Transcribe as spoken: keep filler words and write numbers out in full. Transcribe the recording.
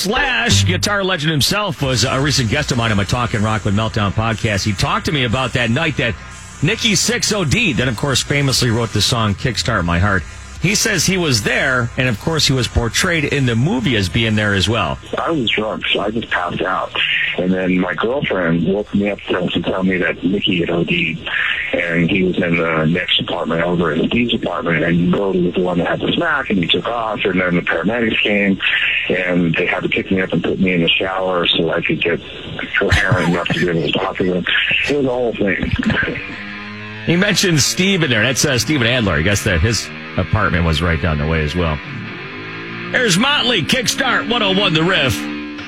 Slash, guitar legend himself, was a recent guest of mine on my Talkin' Rock with Meltdown podcast. He talked to me about that night that Nikki Sixx OD'd, then of course famously wrote the song Kickstart My Heart. He says he was there, and of course he was portrayed in the movie as being there as well. I was drunk, so I just passed out. And then my girlfriend woke me up to tell me that Nikki had OD'd, and he was in the next apartment over in Steve's apartment, and Brody was the one that had the smack, and he took off, and then the paramedics came, and they had to pick me up and put me in the shower so I could get coherent enough to be able to talk to them. It was a whole thing. He mentioned Steve in there. That's uh, Steven Adler. I guess that his apartment was right down the way as well. There's Motley, Kickstart one oh one The Riff.